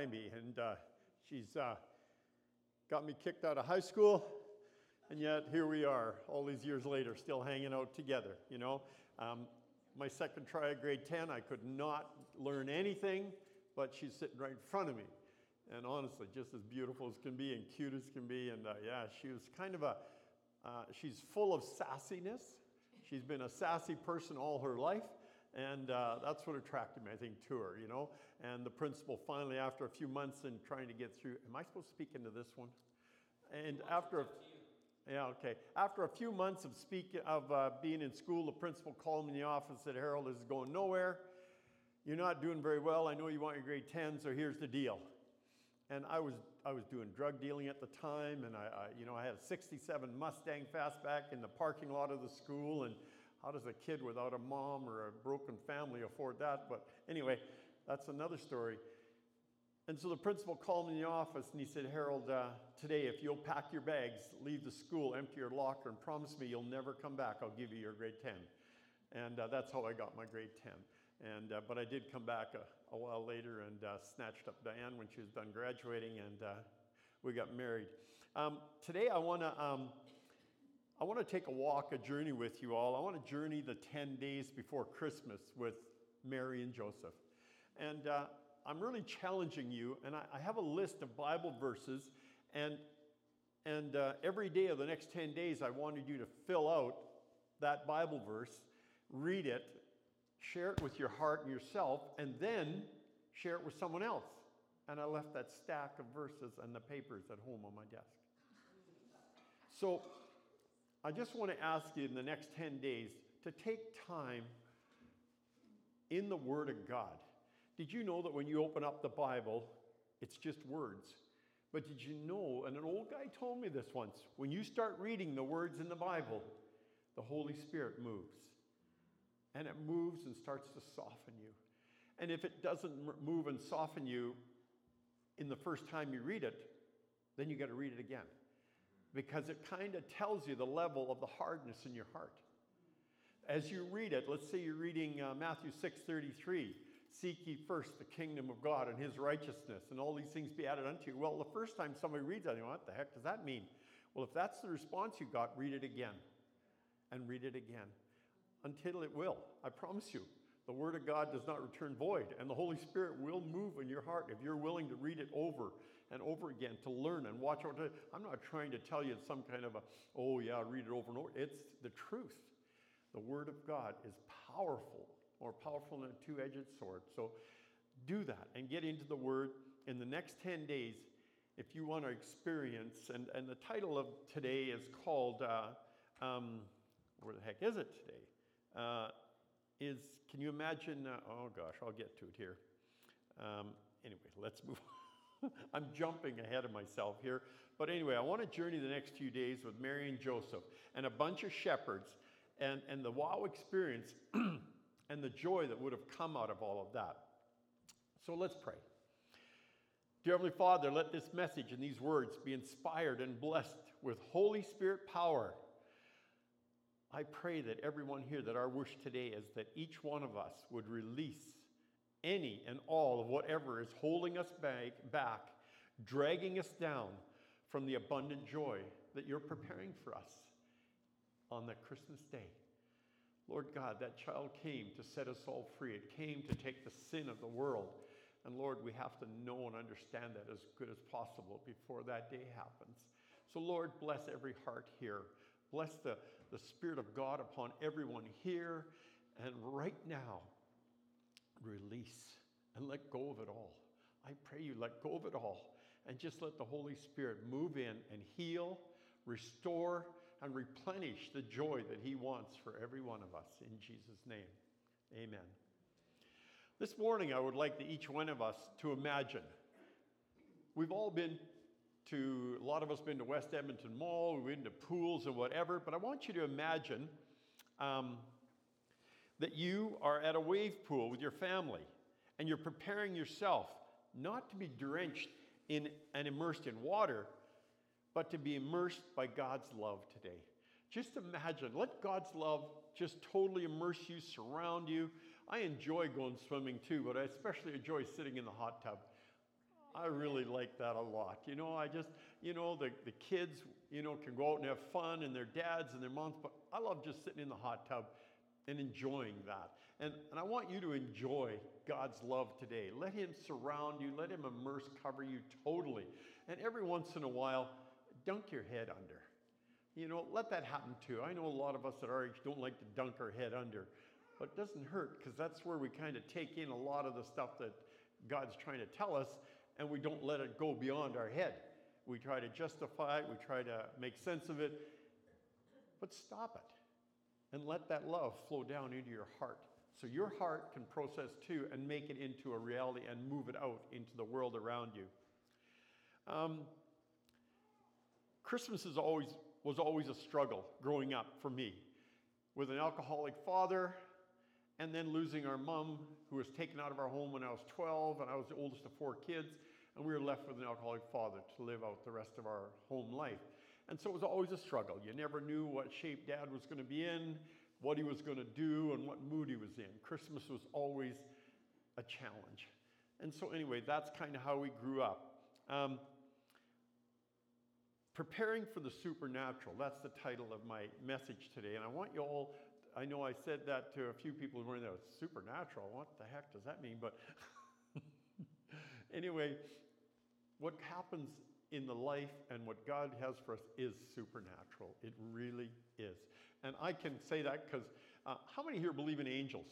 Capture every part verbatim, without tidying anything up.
by me, and uh, she's uh, got me kicked out of high school, and yet here we are, all these years later, still hanging out together, you know. Um, my second try at grade ten, I could not learn anything, but she's sitting right in front of me. And honestly, just as beautiful as can be and cute as can be. And uh, yeah, she was kind of a, uh, she's full of sassiness. She's been a sassy person all her life. And uh, that's what attracted me, I think, to her, you know. And the principal finally, after a few months in trying to get through, am I supposed to speak into this one? And after, a, yeah, okay. After a few months of speak of uh, being in school, the principal called me in the office and said, Harold, this is going nowhere. You're not doing very well. I know you want your grade ten, so here's the deal. And I was I was doing drug dealing at the time, and I, I you know I had a sixty-seven Mustang Fastback in the parking lot of the school, and how does a kid without a mom or a broken family afford that? But anyway, that's another story. And so the principal called me in the office, and he said, Harold, uh, today if you'll pack your bags, leave the school, empty your locker, and promise me you'll never come back, I'll give you your grade ten. And uh, that's how I got my grade ten. And uh, but I did come back a, a while later and uh, snatched up Diane when she was done graduating, and uh, we got married. Um, today I want to um, I want to take a walk, a journey with you all. I want to journey the ten days before Christmas with Mary and Joseph, and uh, I'm really challenging you. And I, I have a list of Bible verses, and and uh, every day of the next ten days, I wanted you to fill out that Bible verse, read it, share it with your heart and yourself, and then share it with someone else. And I left that stack of verses and the papers at home on my desk. So I just want to ask you in the next ten days to take time in the Word of God. Did you know that when you open up the Bible, it's just words? But did you know, and an old guy told me this once, when you start reading the words in the Bible, the Holy Spirit moves. And it moves and starts to soften you. And if it doesn't move and soften you in the first time you read it, then you got to read it again. Because it kind of tells you the level of the hardness in your heart. As you read it, let's say you're reading uh, Matthew six thirty-three, seek ye first the kingdom of God and his righteousness, and all these things be added unto you. Well, the first time somebody reads that, you know, what the heck does that mean? Well, if that's the response you got, read it again. And read it again. Until it will. I promise you. The Word of God does not return void, and the Holy Spirit will move in your heart if you're willing to read it over and over again, to learn and watch out. I'm not trying to tell you some kind of a, oh yeah, read it over and over. It's the truth. The Word of God is powerful, more powerful than a two-edged sword. So do that and get into the Word in the next ten days if you want to experience, and, and the title of today is called, uh, um, where the heck is it today? Uh, is, can you imagine, uh, oh gosh, I'll get to it here. Um, anyway, let's move on. I'm jumping ahead of myself here. But anyway, I want to journey the next few days with Mary and Joseph and a bunch of shepherds, and, and the wow experience and the joy that would have come out of all of that. So let's pray. Dear Heavenly Father, let this message and these words be inspired and blessed with Holy Spirit power. I pray that everyone here, that our wish today is that each one of us would release any and all of whatever is holding us back, back, dragging us down from the abundant joy that you're preparing for us on that Christmas day. Lord God, that child came to set us all free. It came to take the sin of the world. And Lord, we have to know and understand that as good as possible before that day happens. So Lord, bless every heart here. Bless the, the Spirit of God upon everyone here. And right now, release and let go of it all. I pray you let go of it all and just let the Holy Spirit move in and heal, restore, and replenish the joy that he wants for every one of us. In Jesus' name, amen. This morning, I would like to each one of us to imagine. We've all been to, a lot of us been to West Edmonton Mall, we've been to pools and whatever, but I want you to imagine um, that you are at a wave pool with your family and you're preparing yourself not to be drenched in and immersed in water, but to be immersed by God's love today. Just imagine, let God's love just totally immerse you, surround you. I enjoy going swimming too, but I especially enjoy sitting in the hot tub. I, I really like that a lot. You know, I just, you know, the, the kids, you know, can go out and have fun and their dads and their moms, but I love just sitting in the hot tub and enjoying that. And, and I want you to enjoy God's love today. Let him surround you. Let him immerse, cover you totally. And every once in a while, dunk your head under. You know, let that happen too. I know a lot of us at our age don't like to dunk our head under, but it doesn't hurt because that's where we kind of take in a lot of the stuff that God's trying to tell us, and we don't let it go beyond our head. We try to justify it. We try to make sense of it, but stop it and let that love flow down into your heart so your heart can process too and make it into a reality and move it out into the world around you. Um, Christmas is always was always a struggle growing up for me, with an alcoholic father, and then losing our mom, who was taken out of our home when I was twelve, and I was the oldest of four kids, and we were left with an alcoholic father to live out the rest of our home life. And so it was always a struggle. You never knew what shape Dad was going to be in, what he was going to do, and what mood he was in. Christmas was always a challenge. And so anyway, that's kind of how we grew up. Um, Preparing for the supernatural, that's the title of my message today. And I want you all, I know I said that to a few people who were in there, supernatural, what the heck does that mean? But anyway, what happens in the life and what God has for us is supernatural. It really is. And I can say that because uh, how many here believe in angels?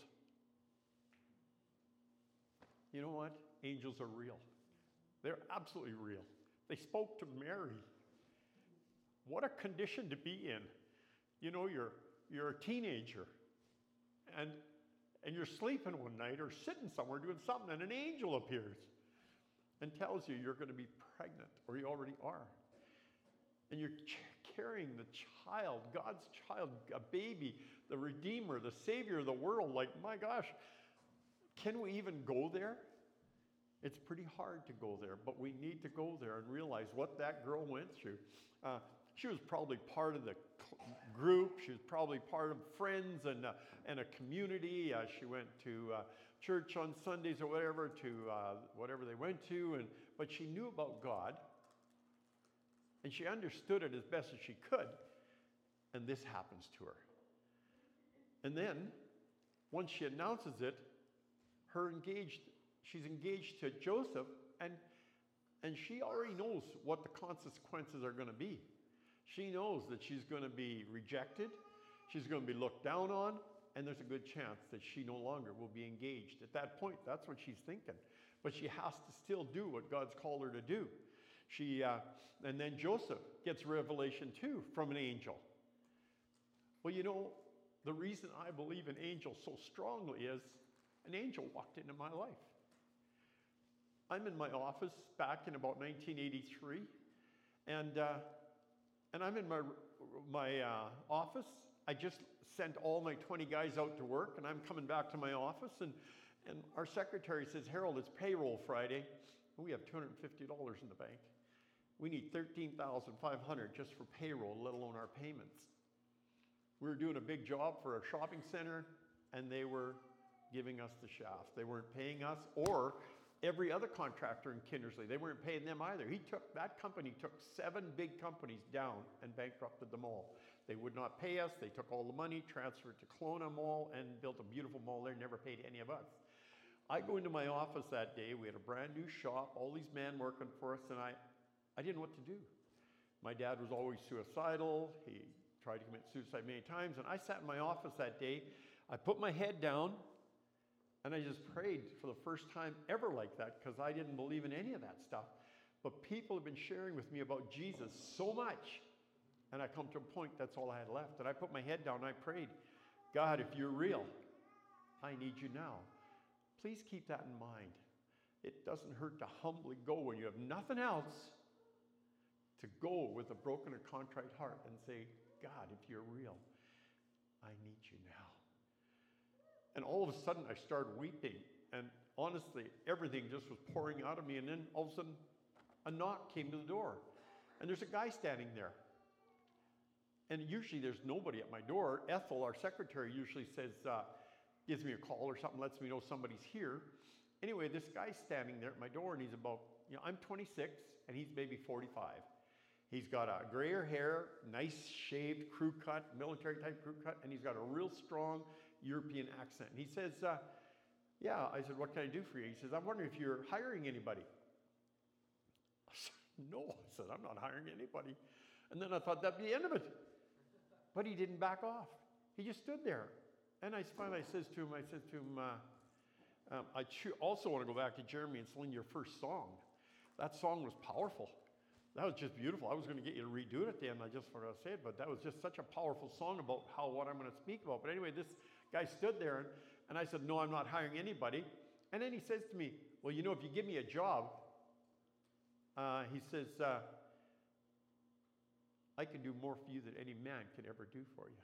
You know what? Angels are real. They're absolutely real. They spoke to Mary. What a condition to be in. You know, you're you're a teenager and and you're sleeping one night or sitting somewhere doing something and an angel appears and tells you you're going to be pregnant, or you already are. And you're ch- carrying the child, God's child, a baby, the Redeemer, the Savior of the world. Like, my gosh, can we even go there? It's pretty hard to go there, but we need to go there and realize what that girl went through. Uh, she was probably part of the group. She was probably part of friends and, uh, and a community. Uh, she went to uh, church on Sundays or whatever, to uh, whatever they went to, and but she knew about God, and she understood it as best as she could, and this happens to her. And then, once she announces it, her engaged, she's engaged to Joseph, and and she already knows what the consequences are going to be. She knows that she's going to be rejected, she's going to be looked down on, and there's a good chance that she no longer will be engaged. At that point, that's what she's thinking. But she has to still do what God's called her to do. She, uh, and then Joseph gets revelation too from an angel. Well, you know, the reason I believe in angels so strongly is an angel walked into my life. I'm in my office back in about nineteen eighty-three, and uh, and I'm in my my uh, office. I just sent all my twenty guys out to work, and I'm coming back to my office, and and our secretary says, "Harold, it's payroll Friday, and we have two hundred fifty dollars in the bank. We need thirteen thousand five hundred dollars just for payroll, let alone our payments." We were doing a big job for a shopping center, and they were giving us the shaft. They weren't paying us, or every other contractor in Kindersley, they weren't paying them either. He took, that company took seven big companies down and bankrupted them all. They would not pay us. They took all the money, transferred to Kelowna Mall, and built a beautiful mall there, never paid any of us. I go into my office that day. We had a brand new shop, all these men working for us, and I, I didn't know what to do. My dad was always suicidal. He tried to commit suicide many times, and I sat in my office that day. I put my head down, and I just prayed for the first time ever like that, because I didn't believe in any of that stuff. But people have been sharing with me about Jesus so much, and I come to a point that's all I had left. And I put my head down and I prayed, "God, if you're real, I need you now." Please keep that in mind. It doesn't hurt to humbly go when you have nothing else, to go with a broken and contrite heart and say, "God, if you're real, I need you now." And all of a sudden, I started weeping. And honestly, everything just was pouring out of me. And then all of a sudden, a knock came to the door. And there's a guy standing there. And usually there's nobody at my door. Ethel, our secretary, usually says, uh, gives me a call or something, lets me know somebody's here. Anyway, this guy's standing there at my door, and he's about, you know, I'm twenty-six and he's maybe forty-five. He's got a grayer hair, nice shaved crew cut, military type crew cut, and he's got a real strong European accent. And he says, uh, yeah, I said, what can I do for you? He says, I'm wondering if you're hiring anybody. I said, no, I said, I'm not hiring anybody. And then I thought that'd be the end of it. But he didn't back off. He just stood there. And I finally says to him, I said to him, uh, um, I also want to go back to Jeremy and sing your first song. That song was powerful. That was just beautiful. I was going to get you to redo it at the end. I just forgot to say it, but that was just such a powerful song about how what I'm going to speak about. But anyway, this guy stood there, and, and I said, no, I'm not hiring anybody. And then he says to me, well, you know, if you give me a job, uh, he says, uh, I can do more for you than any man can ever do for you.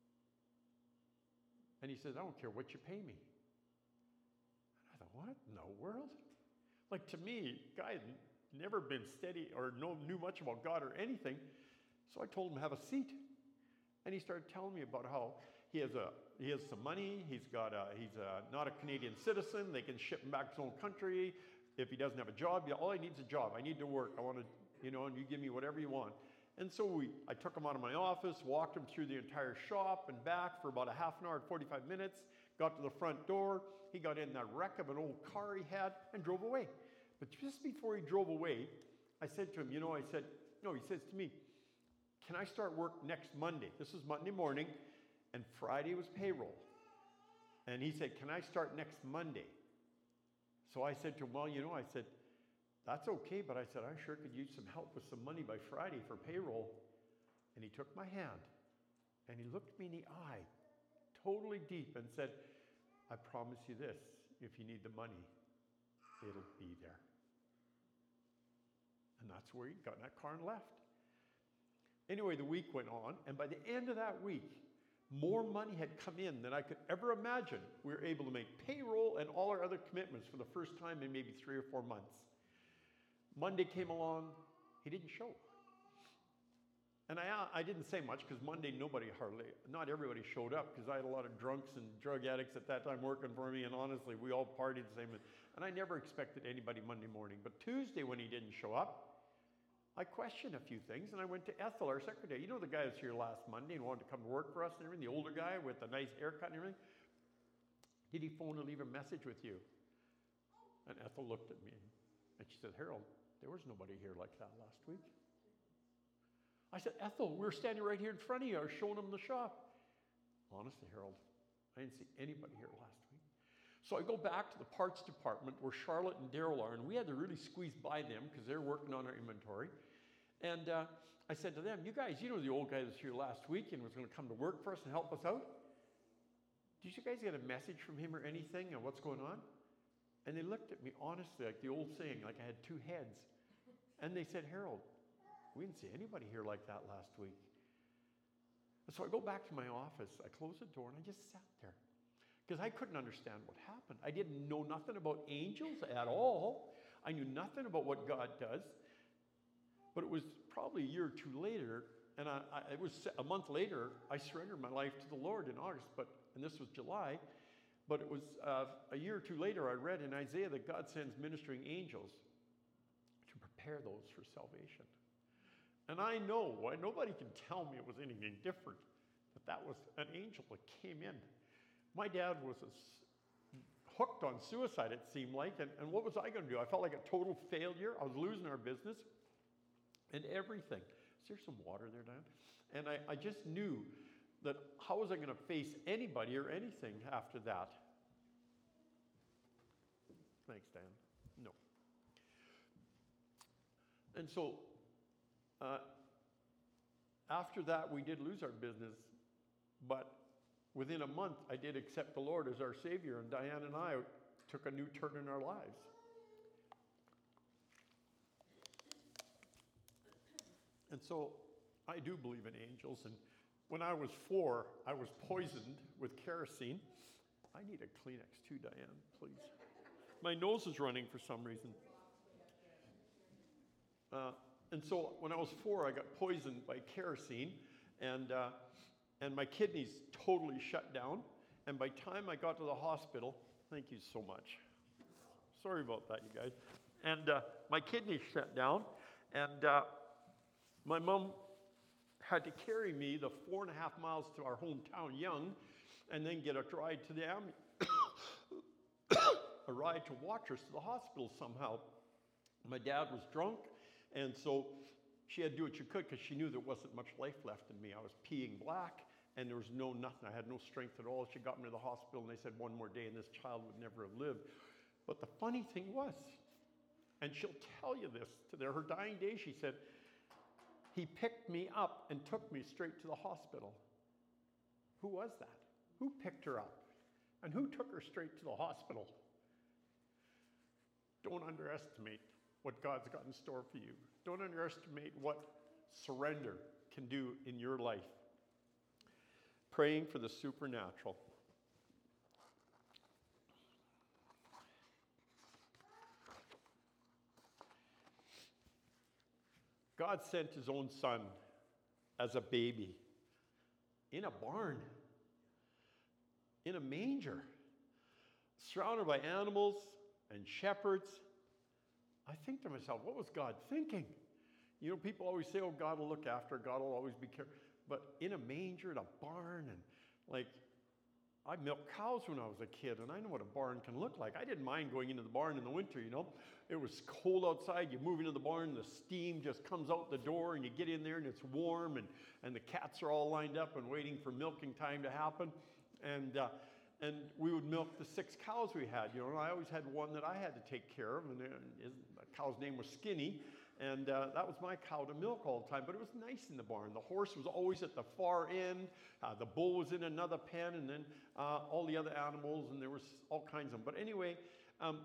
And he says, I don't care what you pay me. And I thought, what in the world? Like, to me, guy had never been steady or know, knew much about God or anything. So I told him, have a seat. And he started telling me about how he has a he has some money. He's got a, he's a, not a Canadian citizen. They can ship him back to his own country. If he doesn't have a job, all I need is a job. I need to work. I want to, you know, and you give me whatever you want. And so we, I took him out of my office, walked him through the entire shop and back for about a half an hour, forty-five minutes, got to the front door. He got in that wreck of an old car he had and drove away. But just before he drove away, I said to him, you know, I said, no, he says to me, can I start work next Monday? This was Monday morning, and Friday was payroll. And he said, can I start next Monday? So I said to him, well, you know, I said, that's okay, but I said, I sure could use some help with some money by Friday for payroll. And he took my hand, and he looked me in the eye, totally deep, and said, I promise you this, if you need the money, it'll be there. And that's where he got in that car and left. Anyway, the week went on, and by the end of that week, more money had come in than I could ever imagine. We were able to make payroll and all our other commitments for the first time in maybe three or four months. Monday came along, he didn't show. And I, I didn't say much because Monday nobody hardly, not everybody showed up because I had a lot of drunks and drug addicts at that time working for me, and honestly, we all partied the same. And I never expected anybody Monday morning. But Tuesday when he didn't show up, I questioned a few things, and I went to Ethel, our secretary. You know the guy that was here last Monday and wanted to come to work for us and everything, the older guy with the nice haircut and everything? Did he phone to leave a message with you? And Ethel looked at me, and she said, Harold, there was nobody here like that last week. I said, Ethel, we were standing right here in front of you. I was showing them the shop. Honestly, Harold, I didn't see anybody here last week. So I go back to the parts department where Charlotte and Daryl are, and we had to really squeeze by them because they're working on our inventory. And uh, I said to them, you guys, you know the old guy that was here last week and was going to come to work for us and help us out? Did you guys get a message from him or anything on what's going on? And they looked at me honestly, like the old saying, like I had two heads. And they said, Harold, we didn't see anybody here like that last week. And so I go back to my office, I close the door, and I just sat there. Because I couldn't understand what happened. I didn't know nothing about angels at all. I knew nothing about what God does. But it was probably a year or two later, and I, I, it was a month later, I surrendered my life to the Lord in August, but and this was July. But it was uh, a year or two later, I read in Isaiah that God sends ministering angels to prepare those for salvation. And I know, why nobody can tell me it was anything different, that that was an angel that came in. My dad was a, hooked on suicide, it seemed like, and, and what was I going to do? I felt like a total failure. I was losing our business and everything. Is there some water there, Dan? And I, I just knew that how was I going to face anybody or anything after that? Thanks, Dan. No. And so, uh, after that, we did lose our business, but within a month, I did accept the Lord as our Savior, and Diane and I took a new turn in our lives. And so, I do believe in angels, and when I was four, I was poisoned with kerosene. I need a Kleenex too, Diane, please. My nose is running for some reason. Uh, and so when I was four, I got poisoned by kerosene, and uh, and my kidneys totally shut down. And by the time I got to the hospital, thank you so much. Sorry about that, you guys. And uh, my kidneys shut down, and uh, my mom had to carry me the four and a half miles to our hometown, Young, and then get a ride to the am- a ride to Watrous to the hospital somehow. My dad was drunk, and so she had to do what she could because she knew there wasn't much life left in me. I was peeing black, and there was no nothing. I had no strength at all. She got me to the hospital, and they said one more day, and this child would never have lived. But the funny thing was, and she'll tell you this to their, her dying day, she said, he picked me up and took me straight to the hospital. Who was that? Who picked her up? And who took her straight to the hospital? Don't underestimate what God's got in store for you. Don't underestimate what surrender can do in your life. Praying for the supernatural. God sent his own son as a baby in a barn, in a manger, surrounded by animals and shepherds. I think to myself, what was God thinking? You know, people always say, oh, God will look after, God will always be careful. But in a manger, in a barn, and like, I milked cows when I was a kid, and I know what a barn can look like. I didn't mind going into the barn in the winter, you know. It was cold outside. You move into the barn, the steam just comes out the door, and you get in there, and it's warm, and, and the cats are all lined up and waiting for milking time to happen. And uh, and we would milk the six cows we had, you know. And I always had one that I had to take care of, and the cow's name was Skinny. And uh, that was my cow to milk all the time. But it was nice in the barn. The horse was always at the far end. Uh, the bull was in another pen. And then uh, all the other animals. And there was all kinds of them. But anyway, um,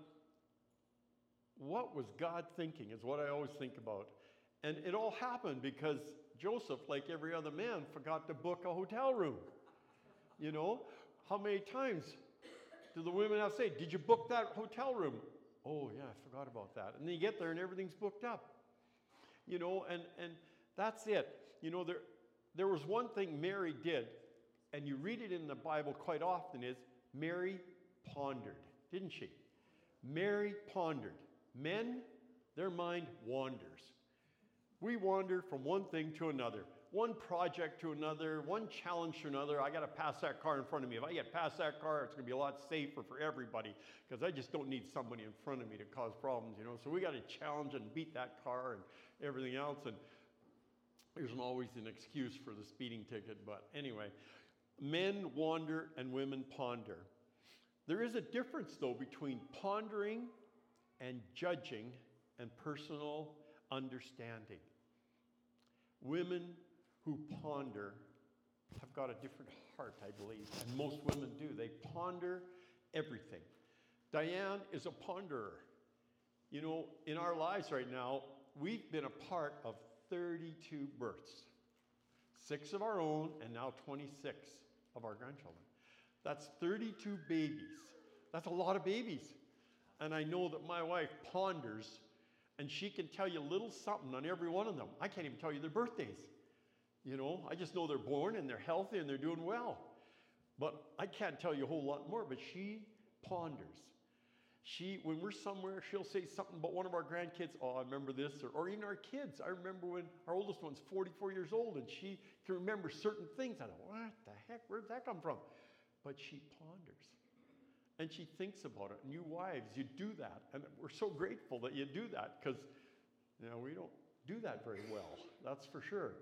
what was God thinking is what I always think about. And it all happened because Joseph, like every other man, forgot to book a hotel room. You know, how many times do the women have to say, did you book that hotel room? Oh, yeah, I forgot about that. And then you get there and everything's booked up. You know, and, and that's it. You know, there, there was one thing Mary did, and you read it in the Bible quite often, is Mary pondered, didn't she? Mary pondered. Men, their mind wanders. We wander from one thing to another, one project to another, one challenge to another. I got to pass that car in front of me. If I get past that car, it's going to be a lot safer for everybody because I just don't need somebody in front of me to cause problems, you know. So we got to challenge and beat that car and everything else. And there's always an excuse for the speeding ticket. But anyway, men wander and women ponder. There is a difference, though, between pondering and judging and personal understanding. Women who ponder have got a different heart, I believe, and most women do. They ponder everything. Diane is a ponderer. You know, in our lives right now, we've been a part of thirty-two births, six of our own, and now twenty-six of our grandchildren. That's thirty-two babies. That's a lot of babies. And I know that my wife ponders, and she can tell you a little something on every one of them. I can't even tell you their birthdays. You know, I just know they're born and they're healthy and they're doing well. But I can't tell you a whole lot more, but she ponders. She, when we're somewhere, she'll say something about one of our grandkids. Oh, I remember this. Or, or even our kids. I remember when our oldest one's forty-four years old and she can remember certain things. I go, what the heck? Where did that come from? But she ponders. And she thinks about it. And you wives, you do that. And we're so grateful that you do that because, you know, we don't do that very well. That's for sure.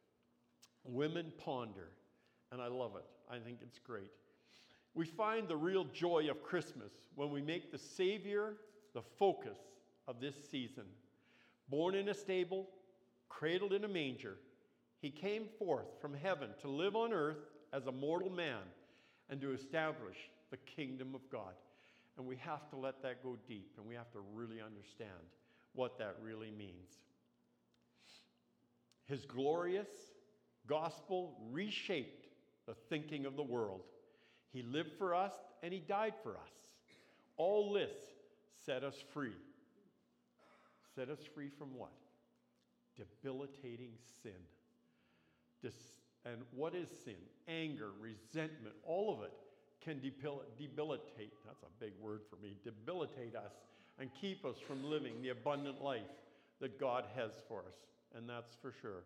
Women ponder. And I love it. I think it's great. We find the real joy of Christmas when we make the Savior the focus of this season. Born in a stable, cradled in a manger, he came forth from heaven to live on earth as a mortal man and to establish the kingdom of God. And we have to let that go deep, and we have to really understand what that really means. His glorious gospel reshaped the thinking of the world. He lived for us, and he died for us. All this set us free. Set us free from what? Debilitating sin. Dis- and what is sin? Anger, resentment, all of it can debil- debilitate, that's a big word for me, debilitate us and keep us from living the abundant life that God has for us, and that's for sure.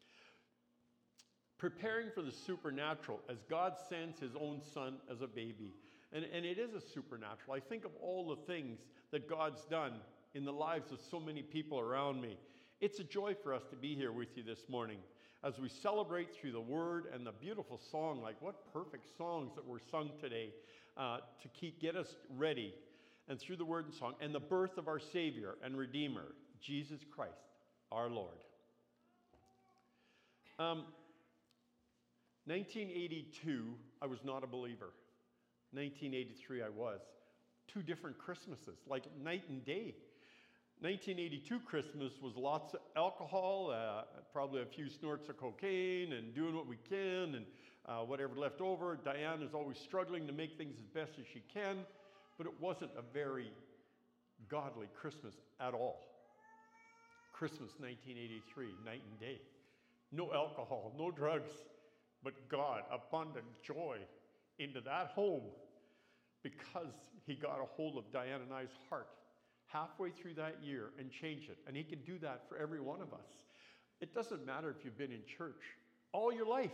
Preparing for the supernatural as God sends his own son as a baby. And, and it is a supernatural. I think of all the things that God's done in the lives of so many people around me. It's a joy for us to be here with you this morning as we celebrate through the word and the beautiful song. Like, what perfect songs that were sung today uh, to keep get us ready. And through the word and song, and the birth of our Savior and Redeemer, Jesus Christ, our Lord. Um, nineteen eighty-two, I was not a believer. nineteen eighty-three, I was. Two different Christmases, like night and day. nineteen eighty-two Christmas was lots of alcohol, uh, probably a few snorts of cocaine, and doing what we can, and uh, whatever left over. Diane is always struggling to make things as best as she can. But it wasn't a very godly Christmas at all. Christmas nineteen eighty-three, night and day. No alcohol, no drugs, but God, abundant joy into that home because he got a hold of Diane and I's heart halfway through that year and changed it. And he can do that for every one of us. It doesn't matter if you've been in church all your life.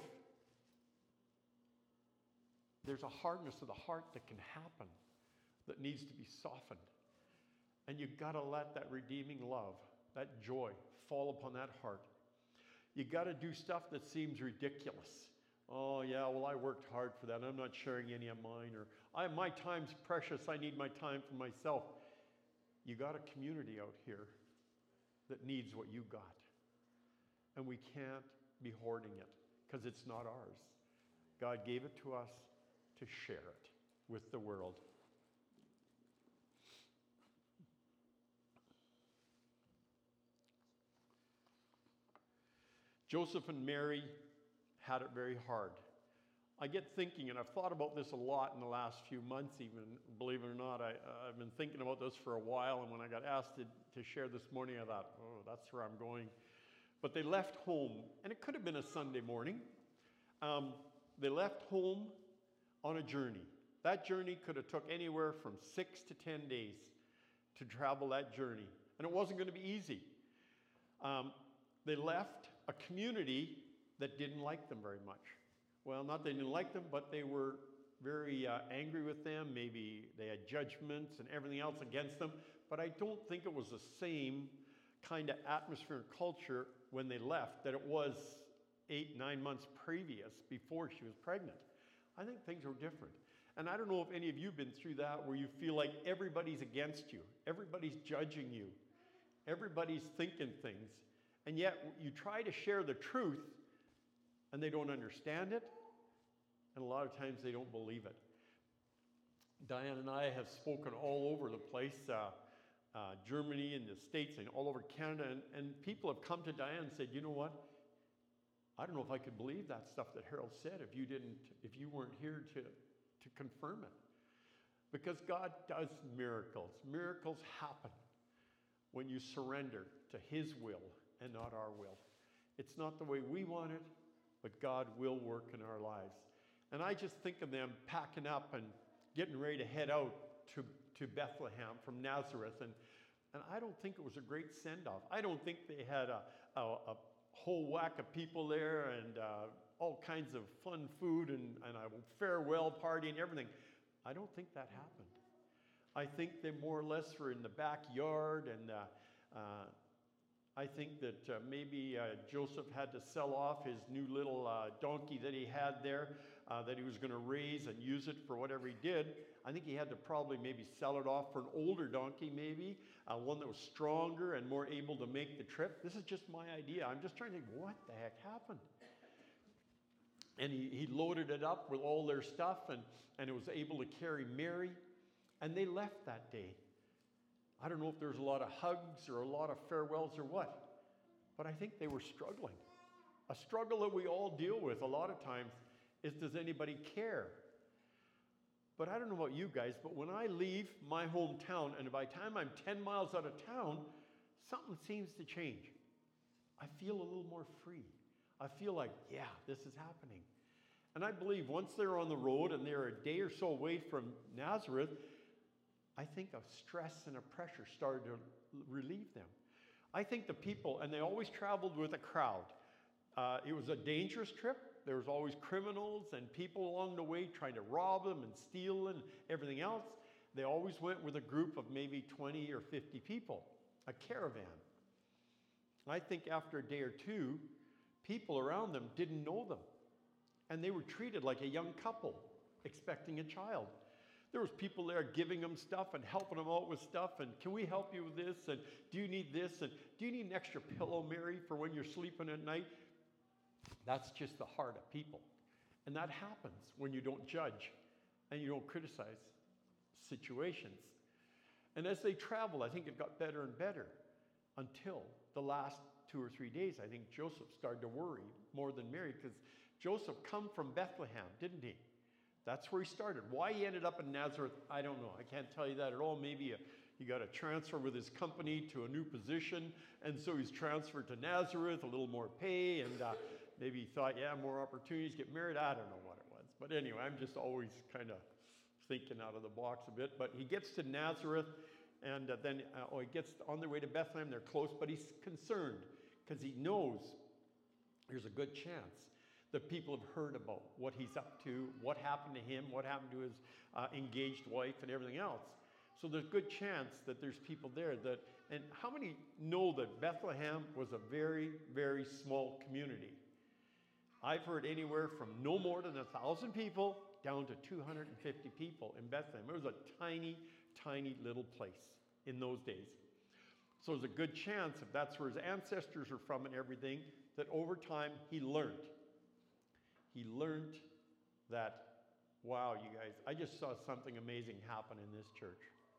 There's a hardness of the heart that can happen, that needs to be softened. And you've got to let that redeeming love, that joy, fall upon that heart. You got to do stuff that seems ridiculous. Oh, yeah, well, I worked hard for that. I'm not sharing any of mine. Or I, my time's precious. I need my time for myself. You got a community out here that needs what you got. And we can't be hoarding it because it's not ours. God gave it to us to share it with the world. Joseph and Mary had it very hard. I get thinking, and I've thought about this a lot in the last few months even, believe it or not. I, uh, I've been thinking about this for a while, and when I got asked to, to share this morning, I thought, oh, that's where I'm going. But they left home, and it could have been a Sunday morning. Um, they left home on a journey. That journey could have took anywhere from six to ten days to travel that journey, and it wasn't going to be easy. Um, they left a community that didn't like them very much. Well, not they didn't like them, but they were very uh, angry with them. Maybe they had judgments and everything else against them. But I don't think it was the same kind of atmosphere and culture when they left that it was eight, nine months previous before she was pregnant. I think things were different. And I don't know if any of you have been through that where you feel like everybody's against you. Everybody's judging you. Everybody's thinking things. And yet you try to share the truth and they don't understand it. And a lot of times they don't believe it. Diane and I have spoken all over the place, uh, uh, Germany and the States and all over Canada. And, and people have come to Diane and said, you know what? I don't know if I could believe that stuff that Harold said if you didn't, if you weren't here to, to confirm it. Because God does miracles. Miracles happen when you surrender to his will and not our will. It's not the way we want it, but God will work in our lives. And I just think of them packing up and getting ready to head out to, to Bethlehem from Nazareth. And, and I don't think it was a great send-off. I don't think they had a, a, a whole whack of people there and uh, all kinds of fun food and, and a farewell party and everything. I don't think that happened. I think they more or less were in the backyard, and uh, uh, I think that uh, maybe uh, Joseph had to sell off his new little uh, donkey that he had there, uh, that he was going to raise and use it for whatever he did. I think he had to probably maybe sell it off for an older donkey maybe, uh, one that was stronger and more able to make the trip. This is just my idea. I'm just trying to think, what the heck happened? And he, he loaded it up with all their stuff, and, and it was able to carry Mary, and they left that day. I don't know if there was a lot of hugs or a lot of farewells or what, but I think they were struggling. A struggle that we all deal with a lot of times is, does anybody care? But I don't know about you guys, but when I leave my hometown, and by the time I'm ten miles out of town, something seems to change. I feel a little more free. I feel like, yeah, this is happening. And I believe once they're on the road and they're a day or so away from Nazareth, I think a stress and a pressure started to relieve them. I think the people, and they always traveled with a crowd. Uh, it was a dangerous trip. There was always criminals and people along the way trying to rob them and steal and everything else. They always went with a group of maybe twenty or fifty people, a caravan. I think after a day or two, people around them didn't know them. And they were treated like a young couple expecting a child. There was people there giving them stuff and helping them out with stuff. And can we help you with this? And do you need this? And do you need an extra pillow, Mary, for when you're sleeping at night? That's just the heart of people. And that happens when you don't judge and you don't criticize situations. And as they traveled, I think it got better and better until the last two or three days. I think Joseph started to worry more than Mary, because Joseph come from Bethlehem, didn't he? That's where he started. Why he ended up in Nazareth, I don't know. I can't tell you that at all. Maybe a, he got a transfer with his company to a new position, and so he's transferred to Nazareth, a little more pay, and uh, maybe he thought, yeah, more opportunities, get married. I don't know what it was. But anyway, I'm just always kind of thinking out of the box a bit. But he gets to Nazareth, and uh, then uh, oh, he gets on their way to Bethlehem. They're close, but he's concerned because he knows there's a good chance that people have heard about what he's up to, what happened to him, what happened to his uh, engaged wife, and everything else. So there's good chance that there's people there that, and how many know that Bethlehem was a very, very small community? I've heard anywhere from no more than a thousand people down to two hundred fifty people in Bethlehem. It was a tiny, tiny little place in those days. So there's a good chance, if that's where his ancestors are from and everything, that over time he learned. He learned that, wow, you guys, I just saw something amazing happen in this church.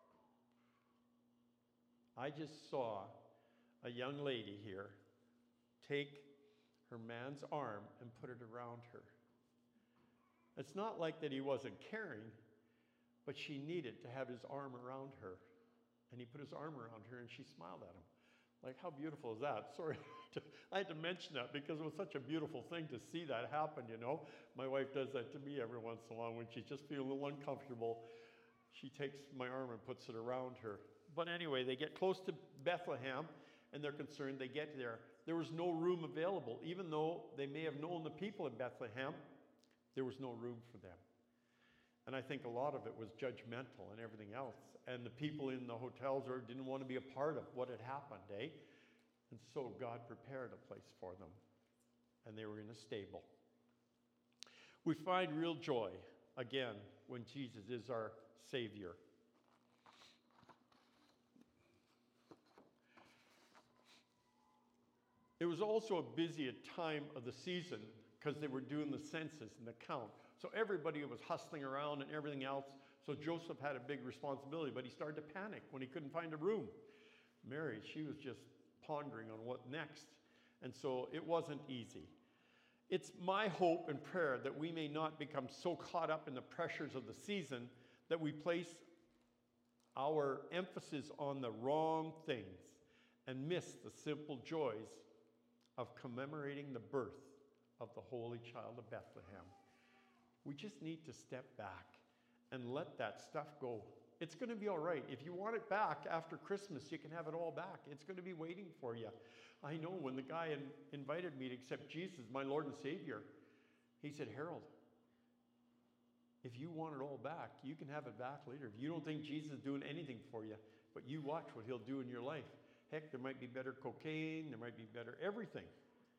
I just saw a young lady here take her man's arm and put it around her. It's not like that he wasn't caring, but she needed to have his arm around her. And he put his arm around her and she smiled at him. Like, how beautiful is that? Sorry, I had to mention that because it was such a beautiful thing to see that happen, you know. My wife does that to me every once in a while when she's just feeling a little uncomfortable. She takes my arm and puts it around her. But anyway, they get close to Bethlehem and they're concerned. They get there. There was no room available. Even though they may have known the people in Bethlehem, there was no room for them. And I think a lot of it was judgmental and everything else. And the people in the hotels or didn't want to be a part of what had happened, eh? And so God prepared a place for them. And they were in a stable. We find real joy, again, when Jesus is our Savior. It was also a busy time of the season because they were doing the census and the count. So everybody was hustling around and everything else. So Joseph had a big responsibility, but he started to panic when he couldn't find a room. Mary, she was just pondering on what next. And so it wasn't easy. It's my hope and prayer that we may not become so caught up in the pressures of the season that we place our emphasis on the wrong things and miss the simple joys of commemorating the birth of the Holy Child of Bethlehem. We just need to step back and let that stuff go. It's going to be all right. If you want it back after Christmas, you can have it all back. It's going to be waiting for you. I know when the guy in, invited me to accept Jesus, my Lord and Savior, he said, Harold, if you want it all back, you can have it back later. If you don't think Jesus is doing anything for you, but you watch what he'll do in your life. Heck, there might be better cocaine, there might be better everything.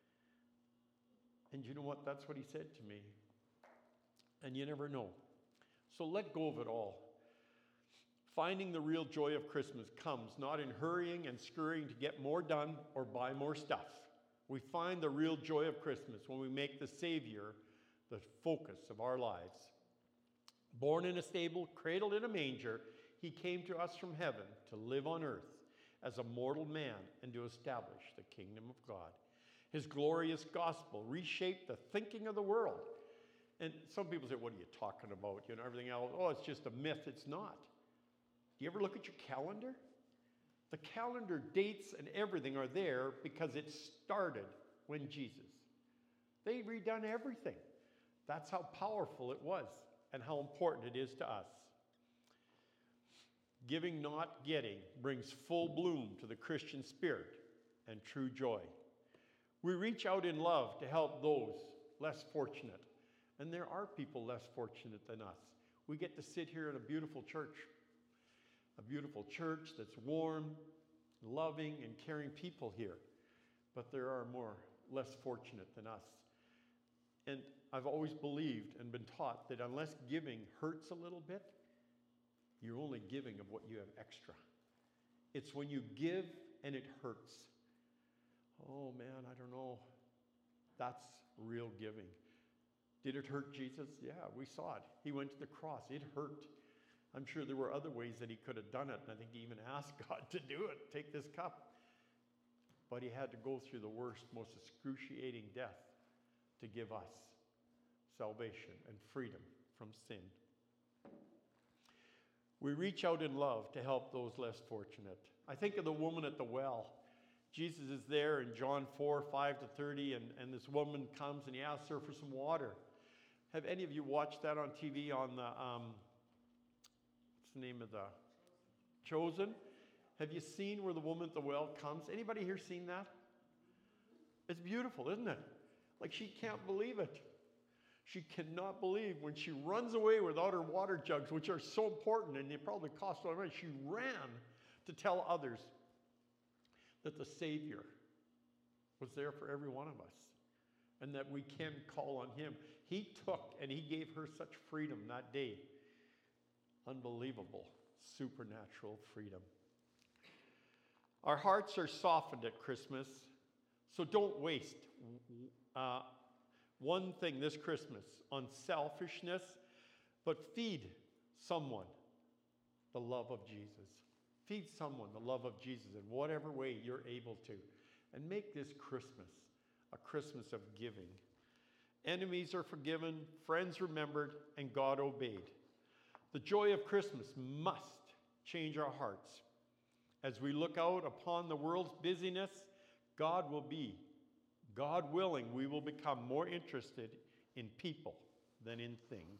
And you know what? That's what he said to me. And you never know. So let go of it all. Finding the real joy of Christmas comes not in hurrying and scurrying to get more done or buy more stuff. We find the real joy of Christmas when we make the Savior the focus of our lives. Born in a stable, cradled in a manger, he came to us from heaven to live on earth as a mortal man and to establish the kingdom of God. His glorious gospel reshaped the thinking of the world. And some people say, what are you talking about? You know, everything else, oh, it's just a myth. It's not. Do you ever look at your calendar? The calendar dates and everything are there because it started when Jesus. They redone everything. That's how powerful it was and how important it is to us. Giving, not getting, brings full bloom to the Christian spirit and true joy. We reach out in love to help those less fortunate. And there are people less fortunate than us. We get to sit here in a beautiful church, a beautiful church that's warm, loving, and caring people here. But there are more less fortunate than us. And I've always believed and been taught that unless giving hurts a little bit, you're only giving of what you have extra. It's when you give and it hurts. Oh man, I don't know. That's real giving. Did it hurt Jesus? Yeah, we saw it. He went to the cross. It hurt. I'm sure there were other ways that he could have done it, and I think he even asked God to do it. Take this cup. But he had to go through the worst, most excruciating death to give us salvation and freedom from sin. We reach out in love to help those less fortunate. I think of the woman at the well. Jesus is there in John four, five to thirty, and, and this woman comes and he asks her for some water. Have any of you watched that on T V on the, um, what's the name of the, Chosen? Have you seen where the woman at the well comes? Anybody here seen that? It's beautiful, isn't it? Like she can't believe it. She cannot believe when she runs away without her water jugs, which are so important and they probably cost a lot of money. She ran to tell others that the Savior was there for every one of us and that we can call on him. He took and he gave her such freedom that day. Unbelievable, supernatural freedom. Our hearts are softened at Christmas, so don't waste uh, one thing this Christmas on selfishness, but feed someone the love of Jesus. Feed someone the love of Jesus in whatever way you're able to. And make this Christmas a Christmas of giving. Enemies are forgiven, friends remembered, and God obeyed. The joy of Christmas must change our hearts. As we look out upon the world's busyness, God will be, God willing, we will become more interested in people than in things.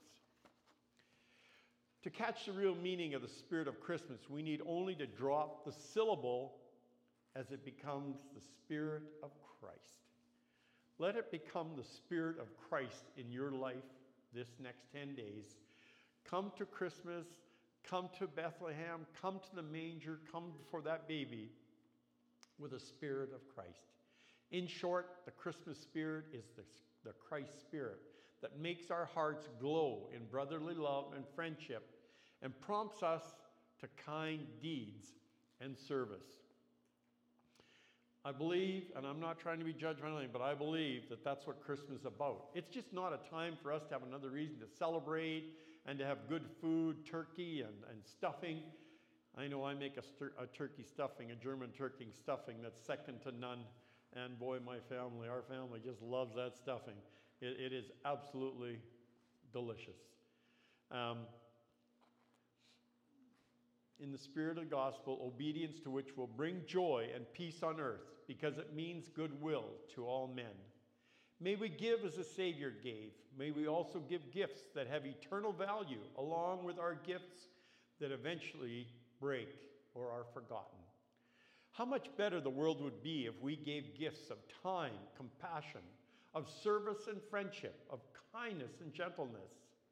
To catch the real meaning of the spirit of Christmas, we need only to drop the syllable as it becomes the Spirit of Christ. Let it become the Spirit of Christ in your life this next ten days. Come to Christmas, come to Bethlehem, come to the manger, come for that baby with the Spirit of Christ. In short, the Christmas spirit is the, the Christ spirit that makes our hearts glow in brotherly love and friendship and prompts us to kind deeds and service. I believe, and I'm not trying to be judgmental, but I believe that that's what Christmas is about. It's just not a time for us to have another reason to celebrate and to have good food, turkey and, and stuffing. I know I make a, stir, a turkey stuffing, a German turkey stuffing that's second to none. And boy, my family, our family just loves that stuffing. It, it is absolutely delicious. Um, in the spirit of the gospel, obedience to which will bring joy and peace on earth because it means goodwill to all men. May we give as the Savior gave. May we also give gifts that have eternal value along with our gifts that eventually break or are forgotten. How much better the world would be if we gave gifts of time, compassion, of service and friendship, of kindness and gentleness.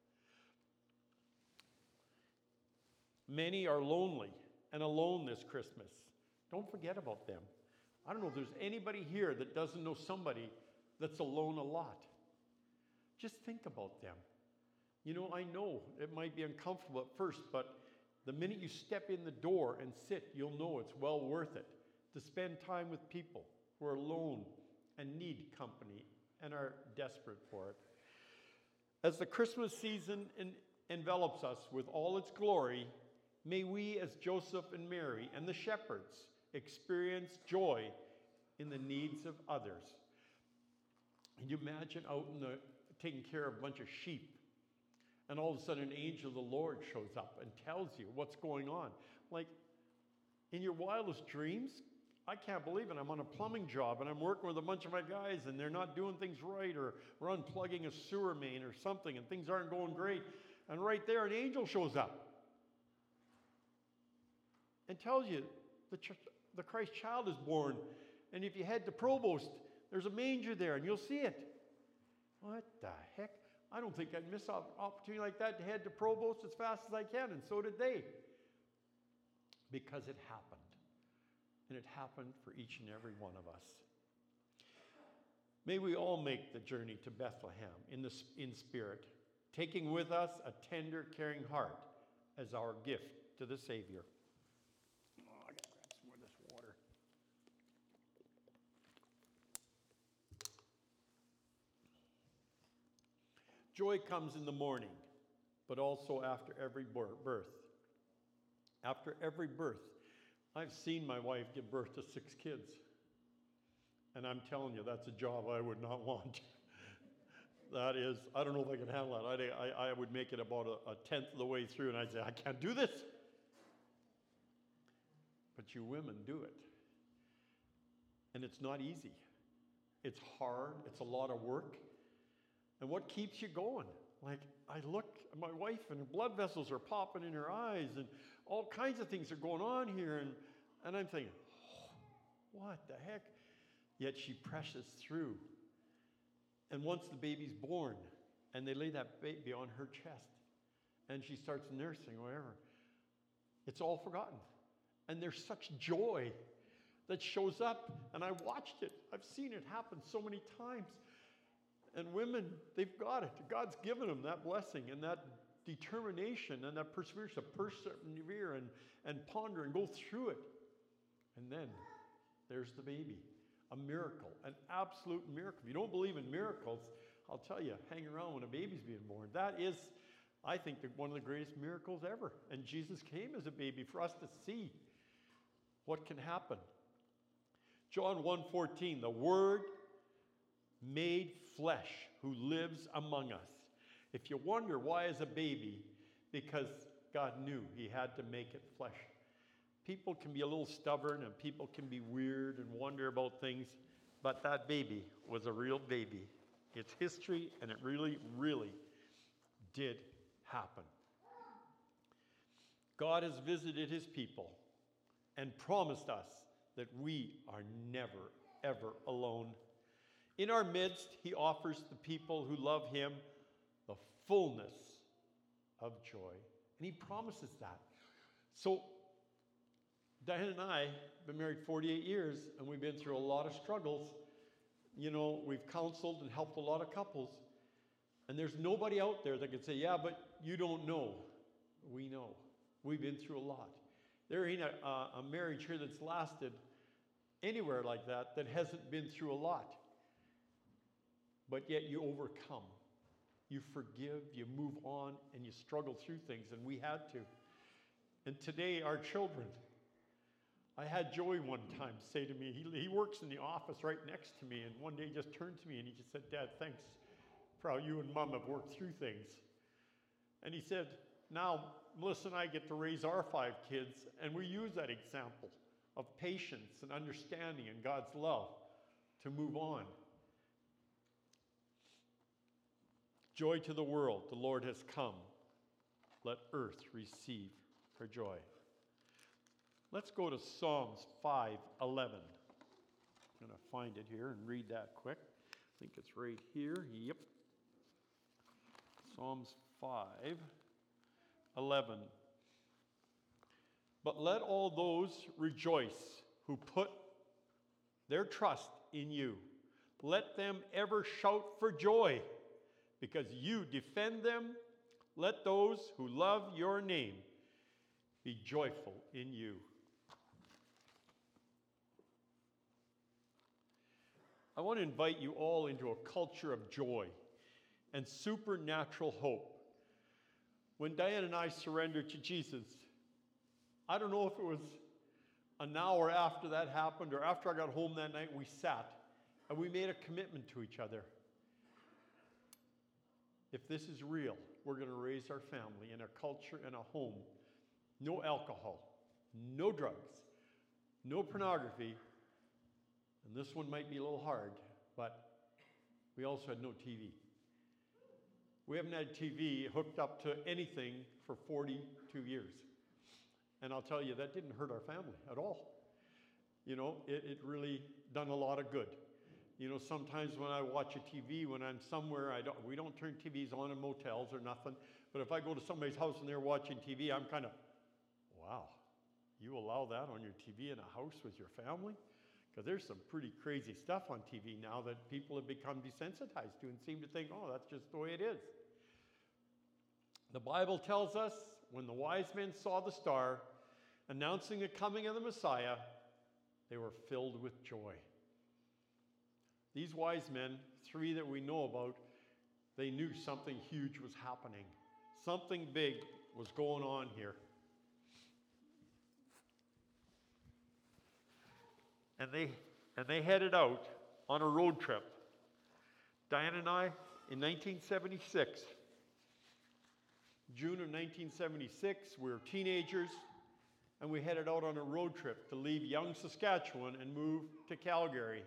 Many are lonely and alone this Christmas. Don't forget about them. I don't know if there's anybody here that doesn't know somebody that's alone a lot. Just think about them. You know, I know it might be uncomfortable at first, but the minute you step in the door and sit, you'll know it's well worth it to spend time with people who are alone and need company and are desperate for it. As the Christmas season en- envelops us with all its glory, may we, as Joseph and Mary and the shepherds, experience joy in the needs of others. Can you imagine out in the taking care of a bunch of sheep, and all of a sudden an angel of the Lord shows up and tells you what's going on? Like, in your wildest dreams, I can't believe it. I'm on a plumbing job and I'm working with a bunch of my guys and they're not doing things right, or we're unplugging a sewer main or something and things aren't going great. And right there, an angel shows up. and tells you the, ch- the Christ child is born. And if you head to Provost, there's a manger there, and you'll see it. What the heck? I don't think I'd miss an opportunity like that to head to Provost as fast as I can, and so did they. Because it happened. And it happened for each and every one of us. May we all make the journey to Bethlehem in, the, in spirit, taking with us a tender, caring heart as our gift to the Savior. Oh, I gotta grab some more of this water. Joy comes in the morning, but also after every birth. After every birth. I've seen my wife give birth to six kids. And I'm telling you, that's a job I would not want. That is, I don't know if I can handle that. I, I, I would make it about a, a tenth of the way through, and I'd say, I can't do this. But you women do it. And it's not easy. It's hard. It's a lot of work. And what keeps you going? Like, I look at my wife, and her blood vessels are popping in her eyes, and all kinds of things are going on here. And, and I'm thinking, oh, what the heck? Yet she presses through. And once the baby's born, and they lay that baby on her chest, and she starts nursing or whatever, it's all forgotten. And there's such joy that shows up, and I watched it. I've seen it happen so many times. And women, they've got it. God's given them that blessing and that determination and that perseverance to persevere and, and ponder and go through it. And then there's the baby. A miracle, an absolute miracle. If you don't believe in miracles, I'll tell you, hang around when a baby's being born. That is, I think, one of the greatest miracles ever. And Jesus came as a baby for us to see what can happen. John one fourteen, the Word made flesh who lives among us. If you wonder why as a baby, because God knew he had to make it flesh. People can be a little stubborn and people can be weird and wonder about things, but that baby was a real baby. It's history, and it really, really did happen. God has visited his people and promised us that we are never, ever alone. In our midst, he offers the people who love him the fullness of joy. And he promises that. So, Diane and I have been married forty-eight years, and we've been through a lot of struggles. You know, we've counseled and helped a lot of couples. And there's nobody out there that can say, yeah, but you don't know. We know. We've been through a lot. There ain't a, a marriage here that's lasted anywhere like that that hasn't been through a lot. But yet you overcome. You forgive, you move on, and you struggle through things, and we had to. And today, our children, I had Joey one time say to me, he, he works in the office right next to me, and one day he just turned to me and he just said, Dad, thanks for how you and Mom have worked through things. And he said, now Melissa and I get to raise our five kids, and we use that example of patience and understanding and God's love to move on. Joy to the world, the Lord has come. Let earth receive her joy. Let's go to Psalms five eleven. I'm going to find it here and read that quick. I think it's right here. Yep. Psalms five eleven. But let all those rejoice who put their trust in you. Let them ever shout for joy, because you defend them. Let those who love your name be joyful in you. I want to invite you all into a culture of joy and supernatural hope. When Diane and I surrendered to Jesus, I don't know if it was an hour after that happened or after I got home that night, we sat and we made a commitment to each other. If this is real, we're going to raise our family in a culture and a home. No alcohol, no drugs, no pornography. And this one might be a little hard, but we also had no T V. We haven't had T V hooked up to anything for forty-two years. And I'll tell you, that didn't hurt our family at all. You know, it, it really done a lot of good. You know, sometimes when I watch a T V, when I'm somewhere, I don't, we don't turn T Vs on in motels or nothing. But if I go to somebody's house and they're watching T V, I'm kind of, wow, you allow that on your T V in a house with your family? Because there's some pretty crazy stuff on T V now that people have become desensitized to and seem to think, oh, that's just the way it is. The Bible tells us when the wise men saw the star announcing the coming of the Messiah, they were filled with joy. These wise men, three that we know about, they knew something huge was happening. Something big was going on here. And they, and they headed out on a road trip. Diane and I, in nineteen seventy-six, June of nineteen seventy-six, we were teenagers, and we headed out on a road trip to leave Young, Saskatchewan and move to Calgary.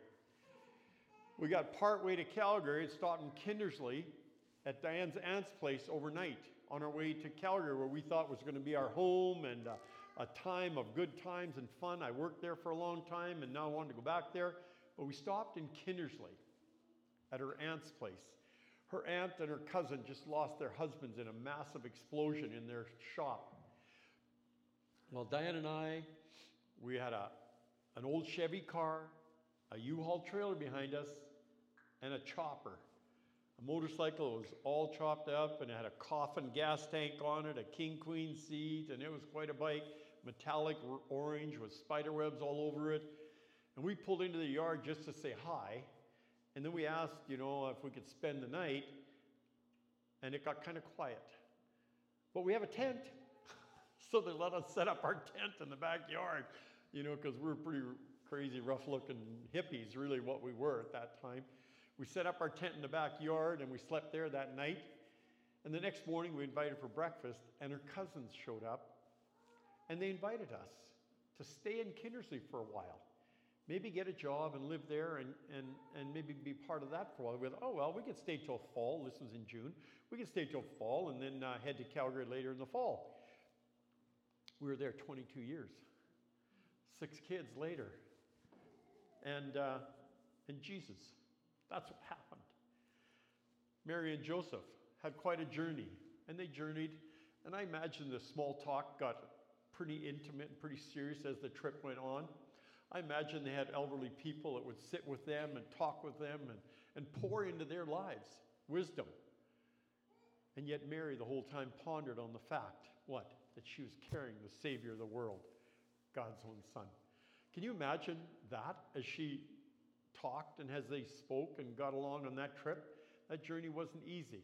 We got partway to Calgary and stopped in Kindersley at Diane's aunt's place overnight on our way to Calgary, where we thought was going to be our home and uh, a time of good times and fun. I worked there for a long time and now I wanted to go back there. But we stopped in Kindersley at her aunt's place. Her aunt and her cousin just lost their husbands in a massive explosion in their shop. Well, Diane and I, we had a, an old Chevy car, a U-Haul trailer behind us, and a chopper. A motorcycle was all chopped up and it had a coffin gas tank on it, a king-queen seat, and it was quite a bike, metallic orange with spider webs all over it. And we pulled into the yard just to say hi, and then we asked, you know, if we could spend the night, and it got kind of quiet. But we have a tent, so they let us set up our tent in the backyard, you know, because we were pretty crazy, rough-looking hippies, really what we were at that time. We set up our tent in the backyard, and we slept there that night. And the next morning, we invited for breakfast, and her cousins showed up, and they invited us to stay in Kindersley for a while. Maybe get a job and live there and, and, and maybe be part of that for a while. We thought, oh, well, we could stay till fall. This was in June. We could stay till fall and then uh, head to Calgary later in the fall. We were there twenty-two years, six kids later. And, uh, and Jesus, that's what happened. Mary and Joseph had quite a journey, and they journeyed. And I imagine the small talk got pretty intimate and pretty serious as the trip went on. I imagine they had elderly people that would sit with them and talk with them and, and pour into their lives wisdom. And yet Mary the whole time pondered on the fact, what? That she was carrying the Savior of the world, God's own Son. Can you imagine that as she talked and as they spoke and got along on that trip? That journey wasn't easy.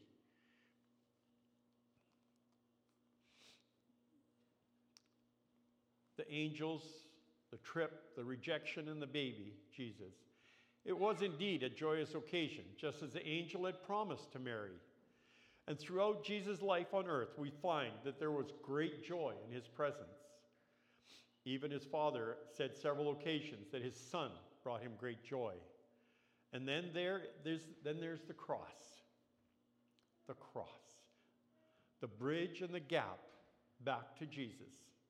The angels, the trip, the rejection, and the baby, Jesus. It was indeed a joyous occasion, just as the angel had promised to Mary. And throughout Jesus' life on earth, we find that there was great joy in his presence. Even his Father said several occasions that his Son brought him great joy. And then there, there's, then there's the cross. The cross. The bridge and the gap back to Jesus.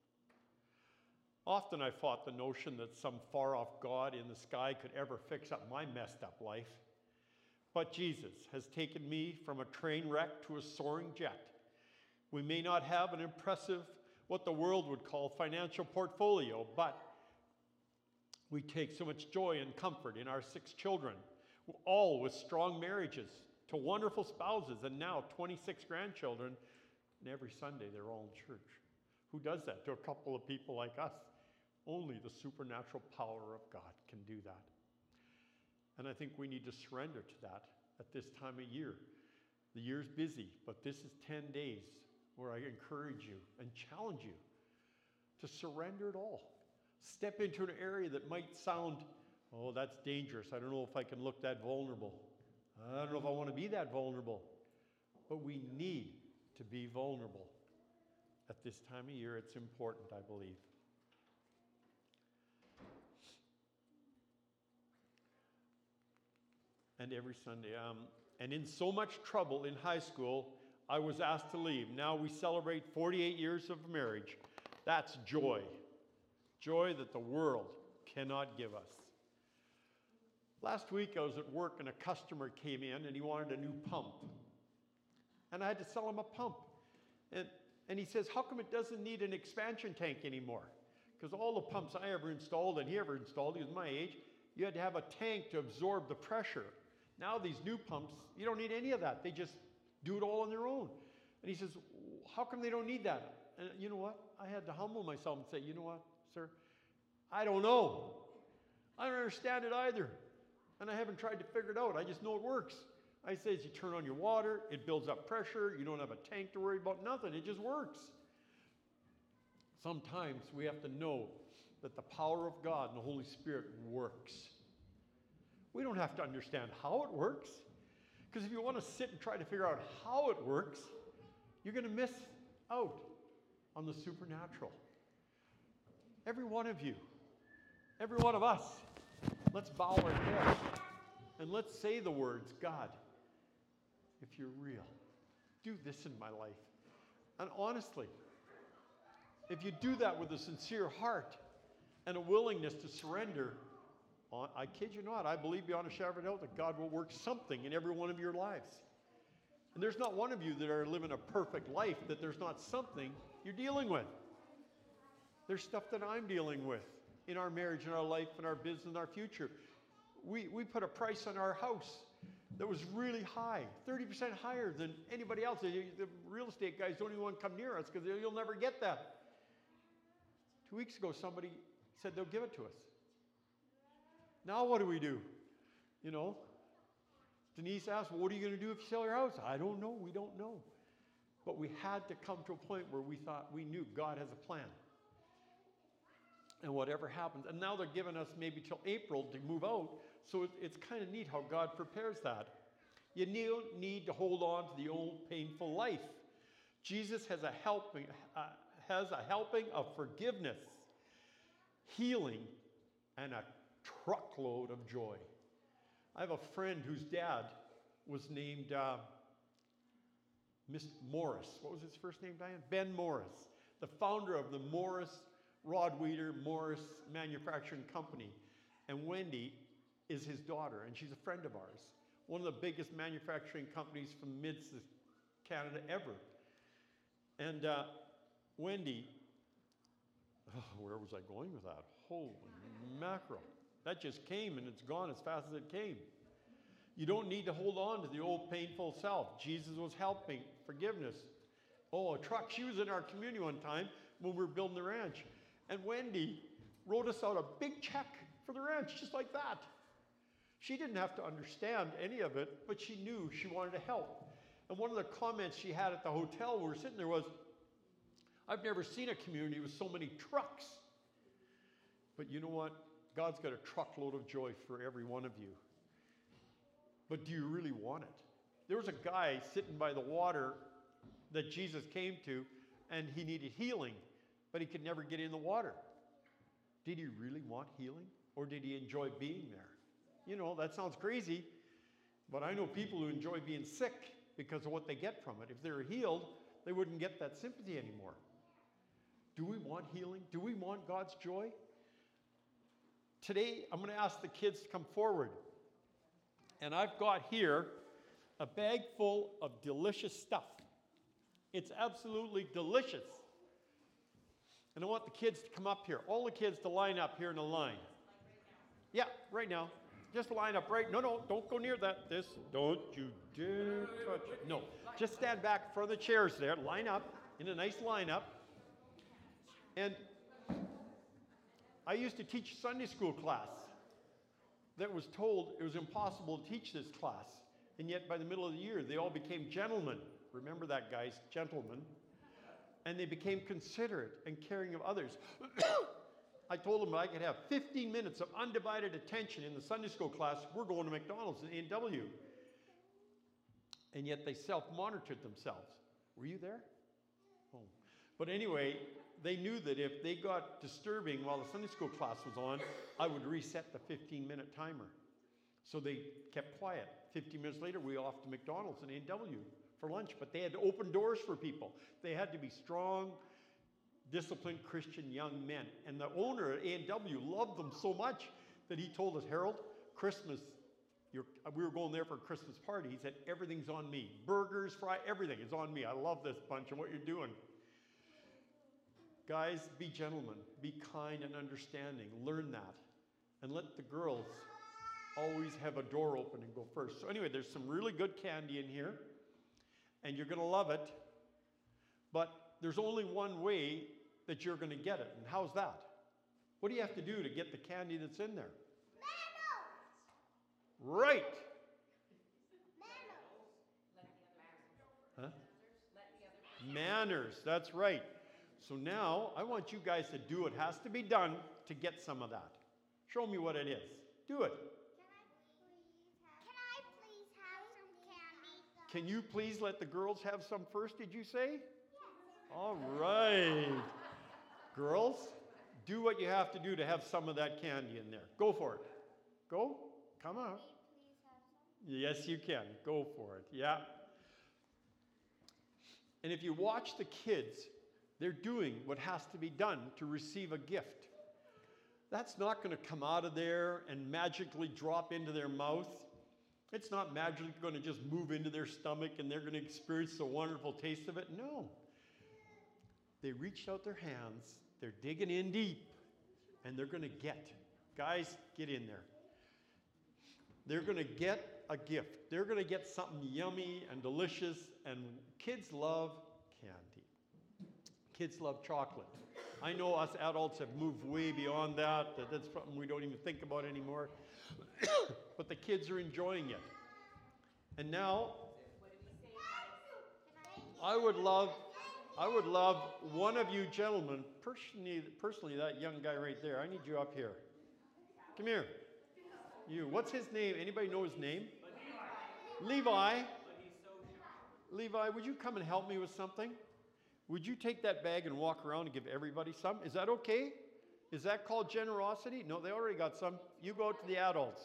Often I fought the notion that some far-off God in the sky could ever fix up my messed up life. But Jesus has taken me from a train wreck to a soaring jet. We may not have an impressive, what the world would call financial portfolio, but we take so much joy and comfort in our six children, all with strong marriages, to wonderful spouses, and now twenty-six grandchildren. And every Sunday they're all in church. Who does that to a couple of people like us? Only the supernatural power of God can do that. And I think we need to surrender to that at this time of year. The year's busy, but this is ten days where I encourage you and challenge you to surrender it all. Step into an area that might sound, oh, that's dangerous. I don't know if I can look that vulnerable. I don't know if I want to be that vulnerable. But we need to be vulnerable. At this time of year, it's important, I believe. And every Sunday. Um, and in so much trouble in high school, I was asked to leave. Now we celebrate forty-eight years of marriage. That's joy. Joy that the world cannot give us. Last week I was at work and a customer came in and he wanted a new pump. And I had to sell him a pump. And, and he says, how come it doesn't need an expansion tank anymore? Because all the pumps I ever installed and he ever installed, he was my age, you had to have a tank to absorb the pressure. Now these new pumps, you don't need any of that. They just do it all on their own. And he says, how come they don't need that? And you know what? I had to humble myself and say, you know what, sir? I don't know. I don't understand it either. And I haven't tried to figure it out. I just know it works. I say, you turn on your water, it builds up pressure, you don't have a tank to worry about, nothing. It just works. Sometimes we have to know that the power of God and the Holy Spirit works. We don't have to understand how it works. Because if you want to sit and try to figure out how it works, you're going to miss out on the supernatural. Every one of you, every one of us, let's bow our heads and let's say the words, God, if you're real, do this in my life. And honestly, if you do that with a sincere heart and a willingness to surrender, I kid you not, I believe beyond a shadow of a doubt that God will work something in every one of your lives. And there's not one of you that are living a perfect life that there's not something you're dealing with. There's stuff that I'm dealing with in our marriage, in our life, in our business, in our future. We, we put a price on our house that was really high, thirty percent higher than anybody else. The, the real estate guys don't even want to come near us because you'll never get that. Two weeks ago, somebody said they'll give it to us. Now what do we do? You know, Denise asked, well, what are you going to do if you sell your house? I don't know. We don't know. But we had to come to a point where we thought we knew God has a plan. And whatever happens, and now they're giving us maybe till April to move out, so it, it's kind of neat how God prepares that. You don't need to hold on to the old painful life. Jesus has a helping, uh, has a helping of forgiveness, healing, and a truckload of joy. I have a friend whose dad was named uh, Mister Morris. What was his first name, Diane? Ben Morris, the founder of the Morris Rod Weeder Morris Manufacturing Company. And Wendy is his daughter, and she's a friend of ours. One of the biggest manufacturing companies from mid-Canada ever. And uh, Wendy, oh, where was I going with that? Holy mackerel. That just came and it's gone as fast as it came. You don't need to hold on to the old painful self. Jesus was helping, forgiveness. Oh, a truck. She was in our community one time when we were building the ranch. And Wendy wrote us out a big check for the ranch, just like that. She didn't have to understand any of it, but she knew she wanted to help. And one of the comments she had at the hotel we were sitting there was, I've never seen a community with so many trucks. But you know what? God's got a truckload of joy for every one of you. But do you really want it? There was a guy sitting by the water that Jesus came to, and he needed healing, but he could never get in the water. Did he really want healing, or did he enjoy being there? You know, that sounds crazy, but I know people who enjoy being sick because of what they get from it. If they were healed, they wouldn't get that sympathy anymore. Do we want healing? Do we want God's joy? Today, I'm going to ask the kids to come forward. And I've got here a bag full of delicious stuff. It's absolutely delicious. And I want the kids to come up here. All the kids to line up here in a line. Yeah, right now. Just line up right. No, no, don't go near that. This, don't you dare touch it. No, just stand back in front of the chairs there. Line up in a nice lineup. And I used to teach Sunday school class that was told it was impossible to teach this class. And yet by the middle of the year, they all became gentlemen. Remember that, guys, gentlemen. And they became considerate and caring of others. I told them I could have fifteen minutes of undivided attention in the Sunday school class. We're going to McDonald's in A and W. And yet they self-monitored themselves. Were you there? Oh. But anyway, they knew that if they got disturbing while the Sunday school class was on, I would reset the fifteen-minute timer. So they kept quiet. fifteen minutes later, we were off to McDonald's in A and W for lunch. But they had to open doors for people. They had to be strong, disciplined Christian young men. And the owner at A and W loved them so much that he told us, Harold, Christmas, you're, we were going there for a Christmas party. He said, everything's on me. Burgers, fry, everything is on me. I love this bunch and what you're doing. Guys, be gentlemen, be kind and understanding. Learn that. And let the girls always have a door open and go first. So anyway, there's some really good candy in here, and you're going to love it. But there's only one way that you're going to get it. And how's that? What do you have to do to get the candy that's in there? Manners. Right. Manners. Huh? Manners, that's right. So now I want you guys to do what has to be done to get some of that. Show me what it is. Do it. Can I please have some candy? Can you please let the girls have some first, did you say? Yes. All right. Girls, do what you have to do to have some of that candy in there. Go for it. Go. Come on. Yes, you can. Go for it. Yeah. And if you watch the kids, they're doing what has to be done to receive a gift. That's not going to come out of there and magically drop into their mouth. It's not magically going to just move into their stomach and they're going to experience the wonderful taste of it. No. They reached out their hands, they're digging in deep, and they're going to get. Guys, get in there. They're going to get a gift. They're going to get something yummy and delicious, and kids love candy. Kids love chocolate. I know us adults have moved way beyond that. that that's something we don't even think about anymore. But the kids are enjoying it. And now, I would love, I would love one of you gentlemen, personally, personally that young guy right there, I need you up here. Come here. You, what's his name? Anybody know his name? Levi. Levi. Levi, would you come and help me with something? Would you take that bag and walk around and give everybody some? Is that okay? Is that called generosity? No, they already got some. You go to the adults.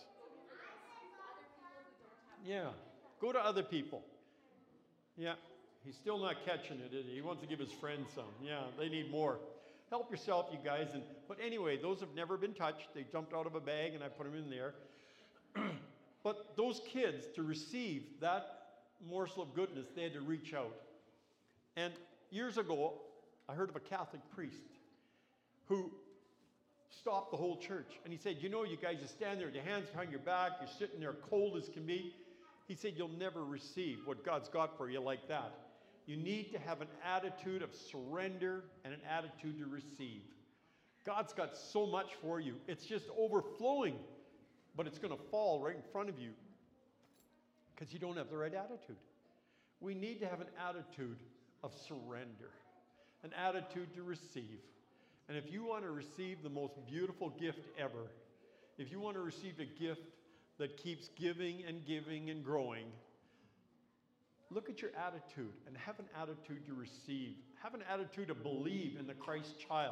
Yeah, go to other people. Yeah, he's still not catching it, is he? He wants to give his friends some. Yeah, they need more. Help yourself, you guys. And but anyway, those have never been touched. They jumped out of a bag and I put them in there. But those kids, to receive that morsel of goodness, they had to reach out. And years ago, I heard of a Catholic priest who stopped the whole church. And he said, you know, you guys just stand there with your hands behind your back, you're sitting there cold as can be. He said, you'll never receive what God's got for you like that. You need to have an attitude of surrender and an attitude to receive. God's got so much for you. It's just overflowing, but it's going to fall right in front of you because you don't have the right attitude. We need to have an attitude of surrender, an attitude to receive. And if you want to receive the most beautiful gift ever, if you want to receive a gift that keeps giving and giving and growing, look at your attitude and have an attitude to receive. Have an attitude to believe in the Christ child.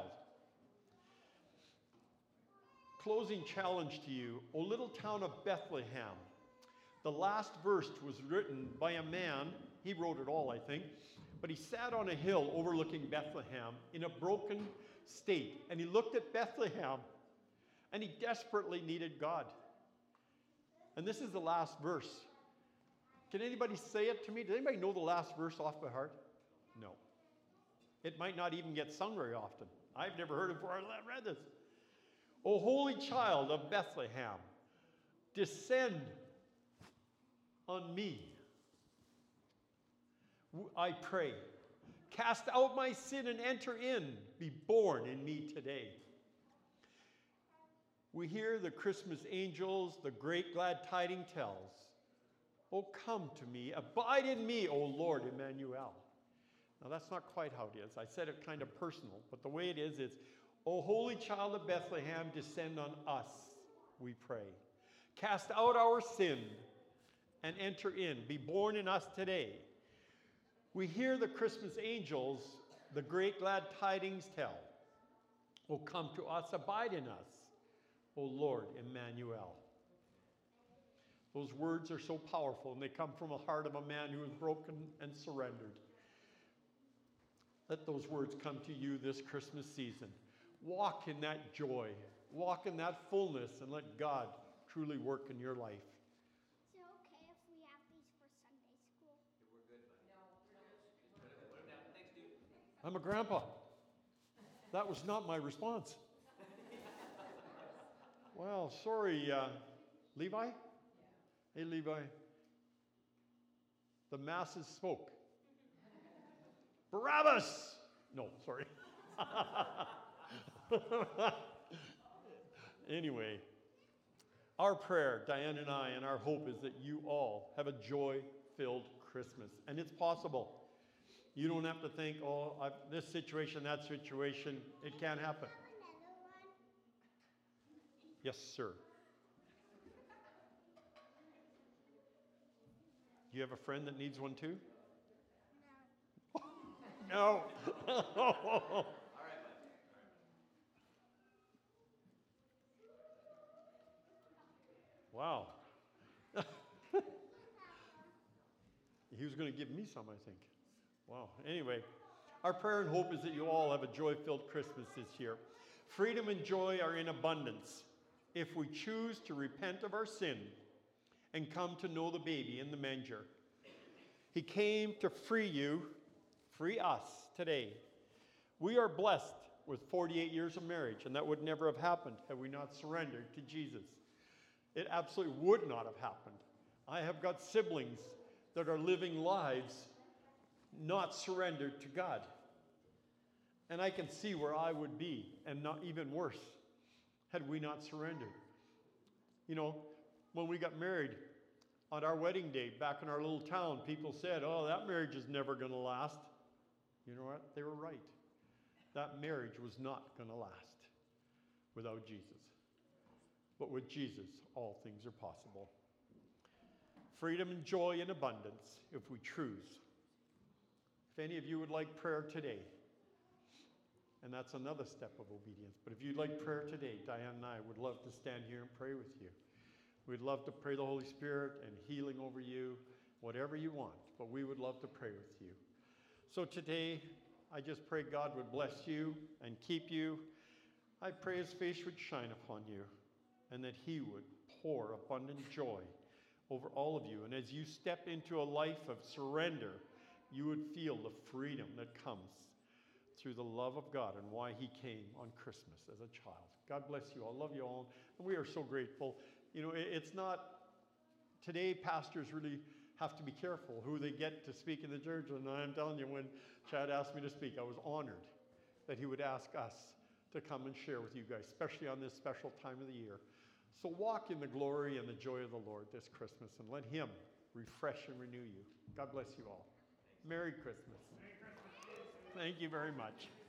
Closing challenge to you, O little town of Bethlehem. The last verse was written by a man, he wrote it all, I think, but he sat on a hill overlooking Bethlehem in a broken state, and he looked at Bethlehem, and he desperately needed God. And this is the last verse. Can anybody say it to me? Does anybody know the last verse off by heart? No. It might not even get sung very often. I've never heard it before I read this. O holy child of Bethlehem, descend on me, I pray. Cast out my sin and enter in. Be born in me today. We hear the Christmas angels, the great glad tidings tells. Oh, come to me, abide in me, O Lord Emmanuel. Now, that's not quite how it is. I said it kind of personal, but the way it is, it's, O holy child of Bethlehem, descend on us, we pray. Cast out our sin and enter in. Be born in us today. We hear the Christmas angels, the great glad tidings tell. Oh, come to us, abide in us, O Lord Emmanuel. Those words are so powerful, and they come from the heart of a man who is broken and surrendered. Let those words come to you this Christmas season. Walk in that joy. Walk in that fullness and let God truly work in your life. Is it okay if we have these for Sunday school? I'm a grandpa. That was not my response. Well, sorry, uh, Levi? Hey, Levi. The masses spoke. Barabbas! No, sorry. Anyway, our prayer, Diane and I, and our hope is that you all have a joy-filled Christmas. And it's possible. You don't have to think, oh, I've, this situation, that situation. It can't happen. Another one? Yes, sir. Do you have a friend that needs one too? No. No. Wow. He was going to give me some, I think. Wow. Anyway, our prayer and hope is that you all have a joy-filled Christmas this year. Freedom and joy are in abundance if we choose to repent of our sin and come to know the baby in the manger. He came to free you, free us today. We are blessed with forty-eight years of marriage, and that would never have happened had we not surrendered to Jesus. It absolutely would not have happened. I have got siblings that are living lives not surrendered to God. And I can see where I would be, and not even worse, had we not surrendered. You know, when we got married, on our wedding day back in our little town, people said, oh, that marriage is never going to last. You know what? They were right. That marriage was not going to last without Jesus. But with Jesus, all things are possible. Freedom and joy in abundance if we choose. If any of you would like prayer today, and that's another step of obedience, but if you'd like prayer today, Diane and I would love to stand here and pray with you. We'd love to pray the Holy Spirit and healing over you, whatever you want, but we would love to pray with you. So today, I just pray God would bless you and keep you. I pray His face would shine upon you and that He would pour abundant joy over all of you. And as you step into a life of surrender, you would feel the freedom that comes through the love of God and why He came on Christmas as a child. God bless you all. Love you all. And we are so grateful. You know, it's not, today pastors really have to be careful who they get to speak in the church. And I'm telling you, when Chad asked me to speak, I was honored that he would ask us to come and share with you guys, especially on this special time of the year. So walk in the glory and the joy of the Lord this Christmas and let Him refresh and renew you. God bless you all. Merry Christmas. Merry Christmas. Thank you very much.